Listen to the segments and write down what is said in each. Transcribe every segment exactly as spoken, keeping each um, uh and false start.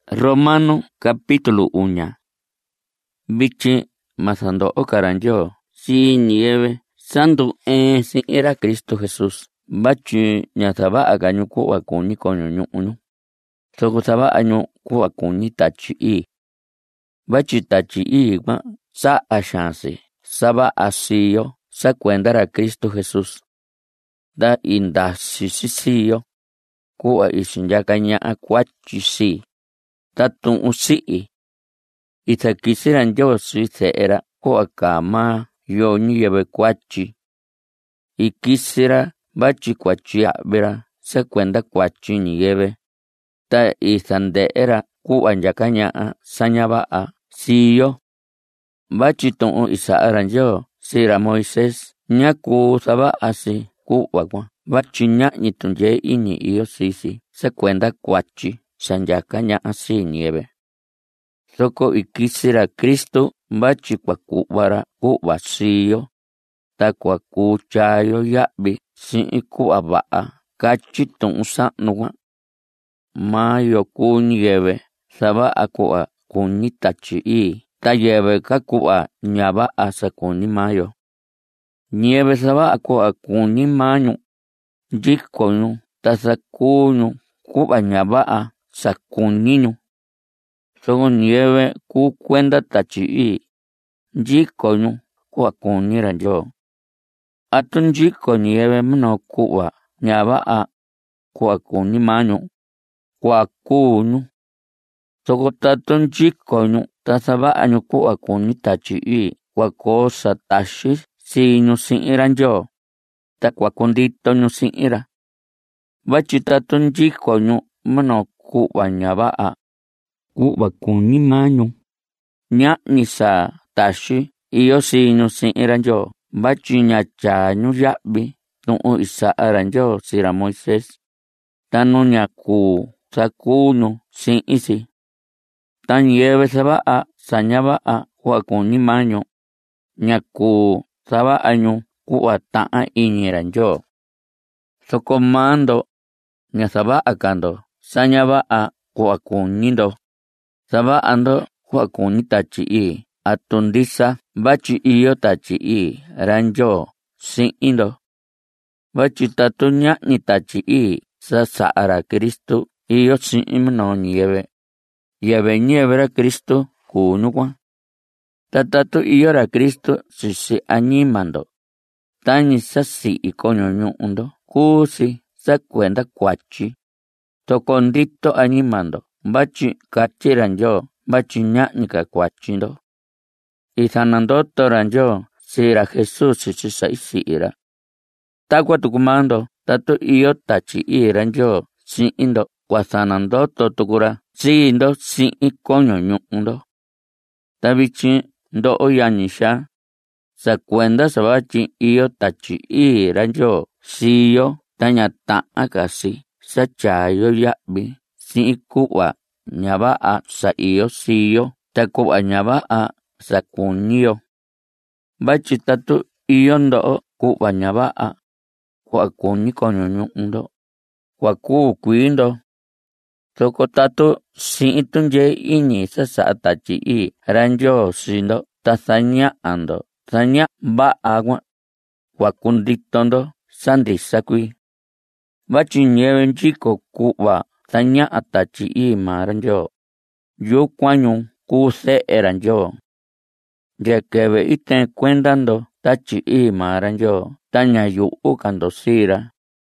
Romano capítulo uña. Bichi masando okaranjo si nieve sandu en si era Cristo Jesús. Bachi nyataba agañu ku akuni koño nyunu. Soko saba añu ku akuni tachi i. Bachi tachi i ma sa ashansi. Saba asiyo sa cuendara Cristo Jesús. Da inda sisisiyo ku a ishinyakanya akwachi si. Tatun usi'i. Ita quisieran yo si se era ko akama yo nieve kwachi. Y quisiera bachi kwachi abera se cuenta kwachi nieve. Ta isande era ku anyakanya sanyaba a siyo. Bachi ton isa aran yo sira Moisés nyaku saba asi ku wakwa. Bachi nya nitunye ini iyo sisi se cuenta kwachi. Sanyakanya asi nieve. Soko ikisira Kristo bachi kwa kubara kuba siyo. Ta kwa kuchayo yabi si iku abaa. Kachiton usanuwa. Mayo ku nieve. Saba akua kunitachi i. Ta yeve kakua nyaba asa kuni mayo. Nieve saba akua kuni mayo. Jikono ta sakunyo kuba nyaba sakuniño. Soko nieve ku cuenta tachi i. Jikono kuwa kunira yo. Atun jiko nieve mno kuwa nyaba kuwa kuni maño. Kuwa kunyo. Soko tatun jikono tasaba año kuwa kuni tachi i. Kwa kosa tashi sinyo sinira yo. Ta kwa kondito nyo sinira. Bachi tatun jikono mno kuwa nyaba kuwa kuni maño. Nya nisa tashi iyo sinyo sinira yo. Bachi nyacha nyo yabi nuu isa aran yo sira Moisés. Tanu nyaku sakunyo sin isi. Tan yeve saba sanyaba kuwa kuni maño. Nyaku saba año kuwa taa iniran yo. Soko mando nya saba akando sanyaba kuwa kunindo. Saba ando kuwa kuni tachi i. Atundisa bachi iyo tachi i. Ranjo sin indo. Bachi tatunya ni tachi i. Sa ara Cristo iyo sin imno nieve. Yeve nievera Cristo kunukwa. Tatatu iyo ra Cristo sisi animando. Tani sasi ikonyo nyundo. Kusi sa cuenta kwachi. Tokondito animando. Bachi kachiran yo. Bachi ñañika kwachindo. Y sanandoto ran yo. Sira Jesús sisi sa isi ira. Takwa tukumando. Tatu iyo tachi iran yo. Sin indo. Kwa sanandoto tukura. Si indo sin ikonyo nyundo. Tabichi ndo oyanisha. Sa cuenta sabachi iyo tachi iran yo. Siyo. Tanya taa kasi. Sa chayo yabi. Sin ikuwa. Nyaba sa iyo siyo. Takuwa nyaba sa kunyo. Bachi tatu iyo ndo kuwa nyaba kwa kuni konyo nyundo. Kwa kuu kuindo. Soko tatu sin itunye ini sa sa tachi i. Ranjo sindo. Ta sanya ando. Sanya ba agua. Kwa kunditondo. Sandi sakui. Bachi nieve chiko kuwa. Sanya atachi i maranjo. Yo cuaño kuse eran yo. Ya que ve iten cuendando tachi i maranjo. Tanya yu ukando sira.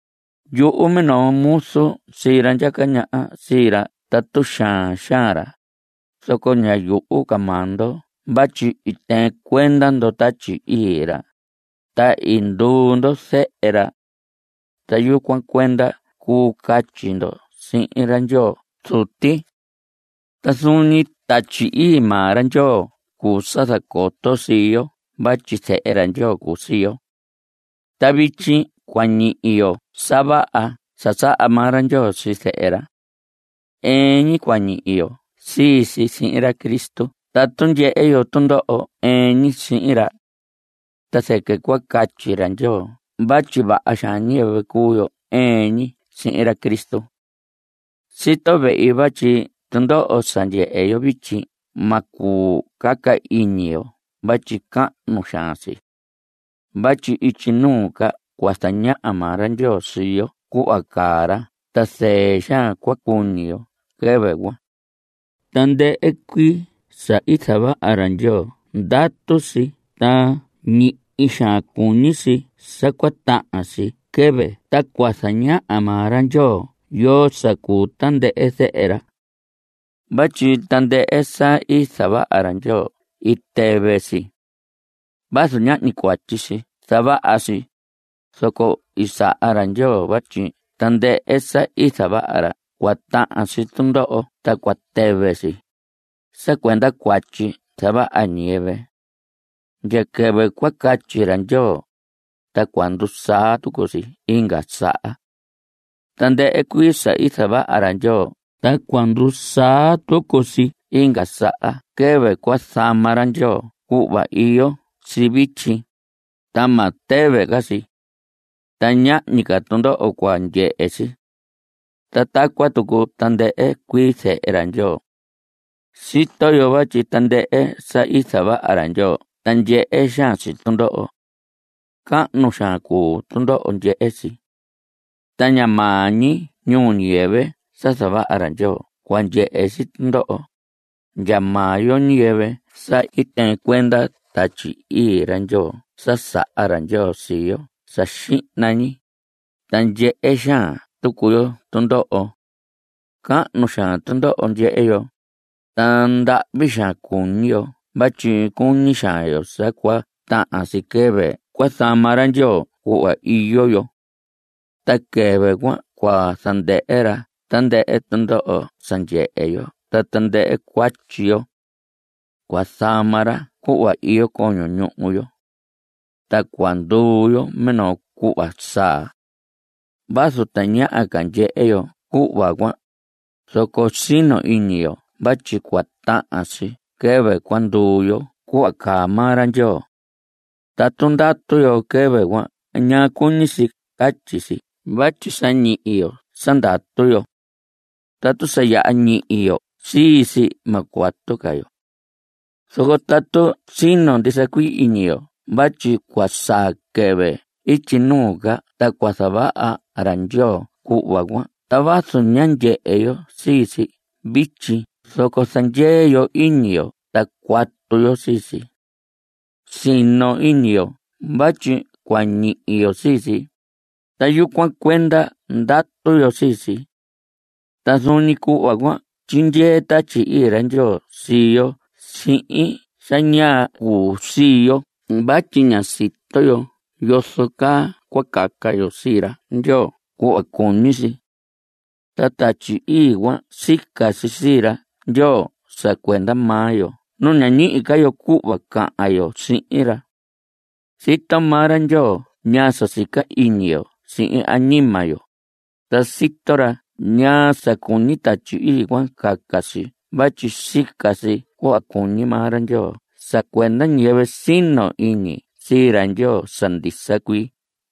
Yu umeno muso sira yakanya sira tatu shan shara. Soko nya yu ukamando. Bachi iten cuendando tachi ira. Ta indundo se era. Ta yu cuan cuenda ku kachindo. Sin iran yo. Suti. Ta suni tachi i maran yo. Kusasa koto siyo. Bachi se eran yo kusiyo. Ta bichi kwani iyo. Saba a. Sasa amaran yo si se era. Eni kwani iyo. Si si sin ira Cristo. Ta tunye eyo tundo o. Eni sin ira. Ta seke kwa kachiran yo. Bachi ba ashanye kuyo. Eni sin ira Cristo. Sito ve ibachi tundo'o sanye'eyo vichin maku kaka iñiyo vachi ka'nu xan si vachi ichi nuka kuastaña'a mara Ndyoo siyo ku'a kara tasee xan kuakuniyo keve gua tande'e kui sa itjava'ara Ndyoo ndatusi ta ñi'i xan kunisi sakuata'asi keve takuasaña'a mara Ndyoo yo saku tande'e se'era vachi tande'e sa isava'ara Ndyoo itevesi vasu ña'ni kuachisi sava'asi soko isa'ara Ndyoo vachi tande'e sa isava'ara kuata'asi tundo'o ta kuatevesi sakuenda kuachi sava'a ñieve nyekeve kuakachira Ndyoo ta kuandusa tukusi inga sa'a tande'e kui sa isava'ara Ndyoo ta kuandusa tukusi inga sa'a keve kuasamara Ndyoo ku'va iyo si vichin tama teve kasi ta ña'nika tundo'o kuanye'esi ta takua tuku tande'e kui se'era Ndyoo sitoyo vachi tande'e sa isava'ara Ndyoo tanye'e xansi tundo'o ka'nu xan ku tundo'o nye'esi tañamañi ñuu ñieve sa sava'ara Ndyoo kuanye'esi tundo'o nyamayo ñieve sa iten kuenda tachi'ira Ndyoo sa sa'ara Ndyoo siyo sa xi'nañi tanye'e xan tukuyo tundo'o ka'nu xan tundo'o nye'eyo tanda'vi xan kuniyo vachi kuni xanyo sakua ta'asi keve kuasamara Ndyoo ku'va iyoyo ta keve kuan kuasande'era tande'e tundo'o sanye'eyo ta tande'e kuachiyo kuasamara ku'va iyo koño ñu'uyo ta kuanduyo meno ku'va saa vasu taña'a kanye'eyo ku'va kuan soko sino iñiyo vachi kuata'asi keve kuanduyo ku'a kamara Ndyoo ta tundatuyo keve kuan ña kunisi kachisi vachi sañi'iyo sandatuyo tatu saya'a ñi'iyo sisi makuatukayo soko tatu sino ndisakui iñiyo vachi kuasa keve ichi nuka ta kuasava'ara Ndyoo ku'va kuan ta vasu ñanye'eyo sisi vichin soko sanyeyo iñiyo ta kuatuyo sisi sino iñiyo vachi kuañi'iyo sisi ta yukuan kuenda ndatuyo sisi ta suni ku'va kuan chinye tachi'ira Ndyoo siyo si'in saña kusiyo vachi ña sitoyo yoso ka kuakakayo sira Ndyoo ku'a kunisi ta tachi'i kuan sikasi sira Ndyoo sa kuenda mayo nuña ñi'i kayo ku'va ka'ayo si'ira sitomara Ndyoo ña sasika iñiyo si'in añimayo ta sitora ña sakuni tachi'i kuan kakasi vachi sikasi ku'a kuni mara Ndyoo sa kuenda ñieve sino iñi sira Ndyoo sandisa kui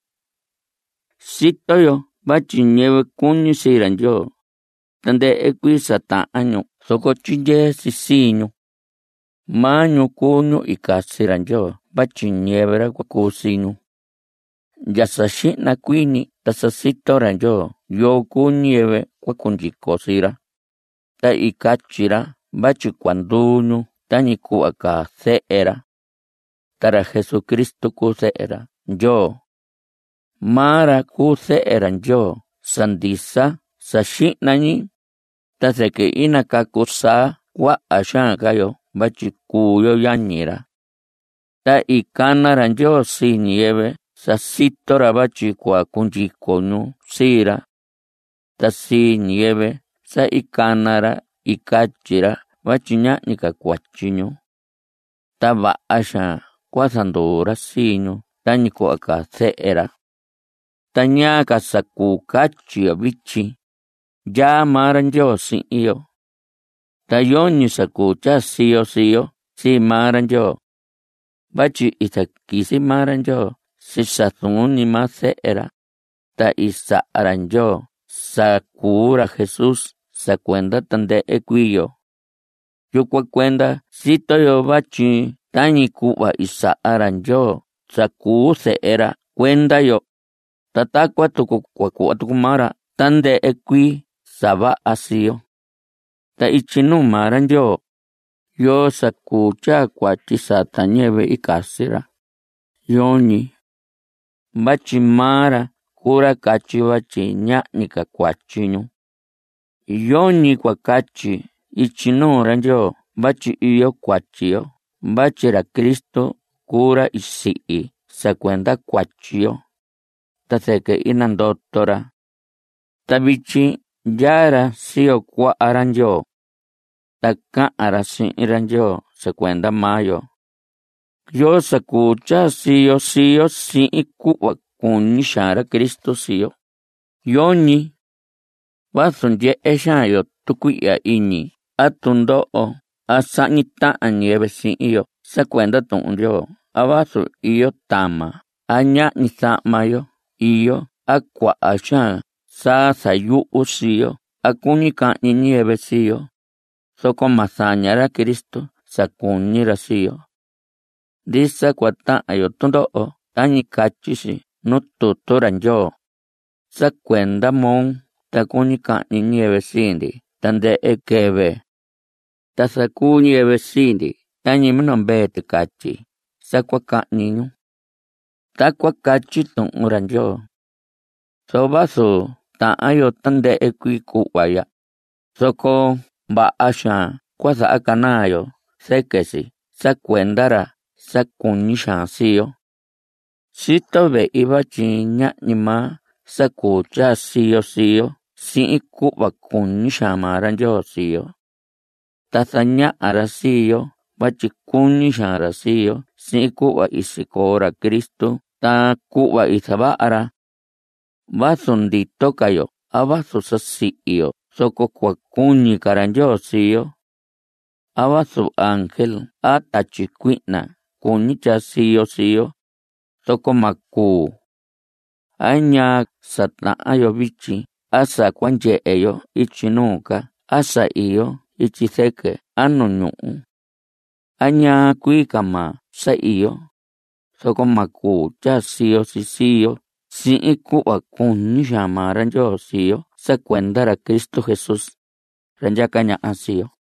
sitoyo vachi ñieve kuni sira Ndyoo tande'e kui sata'añu soko chinye sisiñu mañu kuñu ikasira Ndyoo vachi ñievera kuakusiñu yasa xi'na kuini ta sasitora Ndyoo yo kuñieve kuakunyiko sira ta ikachira vachi kuanduñu tañi ku'a ka se'era tara Jesucristo ku se'era Ndyoo mara ku se'era Ndyoo sandisa sa xi'nañi ta seke ina kakusa kua'a xan kayo vachi kuyo yañira ta ikanara Ndyoo si ñieve sa sitora vachi kuakunyikoñu sira ta si ñieve sa ikanara ikachira vachi ña'nika kuachiñu ta va'a xan kuasandura siñu tañi ku'a ka se'era ta ña kasaku kachiyo vichin yamara Ndyoo si'yo ta yoñi sakucha siyo siyo si mara Ndyoo vachi isakisi mara Ndyoo sisasuni ma se'era ta isa'ara Ndyoo sakura Jesús sakuenda tandee kuiyo. Yukua kuenda sitoyo bachi tañi ku'va isa'a Ndyoo sakuu se'era kuenda yo. Tatakua tuku kuaku'a tuku mara tandee kui sava'a siyo. Ta ichinu mara Ndyoo yo sakuu cha kuatyi sata ñɨvɨ ikasira. Yoñi bachi mara kura katyi bachi ña'nika kuatyiñu. Yoñi kuakatyi ichinura Ndyoo bachi iyo kuatyiyo bachira Kristo kura isi'i sakuenda kuatyiyo. Ta seke inandotora. Ta vichi yara siyo kua'ara Ndyoo. Ta ka'ara si'ira Ndyoo sakuenda mayo. Yo sakuu cha siyo siyo si'i ku'va kuñi xaanra Kristo siyo. Yoñi vasu nye'e xaanyo tukui'ya iñi a tundo'o a sa'ñi ta'an ñɨvɨ si'inyo sakuenda tu'un Ndyoo. A vasu iyo tama a ña'ñi sa'mayo iyo a kua'a xaan saa sayu'u siyo a kuñi ka'ñi ñɨvɨ siyo. Soko ma sañara Kristo sakuñira siyo. Ndisa kuata'anyo tundo'o tañi katyixi nu tutura Ndyoo. Sakuenda mon ta kuñi ka'ñi ñɨvɨ siindi tandee kɨvɨ. Ta sakuu ñɨvɨ siindi tañi minu mbee tikatyi sakuaka'ñiñu. Takua katyi tu'un Ndyoo. So vasu ta'anyo tandee kui ku'va ya. Soko va'a xaan kuasa'a kanaayo sekesi sakuendara sakuñi xaan siyo. Sito ve'i bachi ña'ñi maa sakuu cha siyo siyo si'i ku'va kuñi xaan mara Ndyoo siyo. Ta saña'ara siyo bachi kuñi xaanra siyo si'i ku'va isikoora Kristo ta ku'va isava'ara. Vasu nditokayo a vasu sasi'iyo soko kuakuñi kara Ndyoo siyo. A vasu ángel a tatyi kui'na kuñi cha siyo siyo soko makuu. A ñaa sata'anyo vichi asa kuanye'eyo ityi nuuka asa iyo ityi seke a nu ñu'u. A ñaa kuika maa saiyo soko makuu cha siyo si siyo si'i ku'va kuñi xaan mara Ndyoo siyo sakuendara Kristo Jesús ra nyaka ña'a siyo.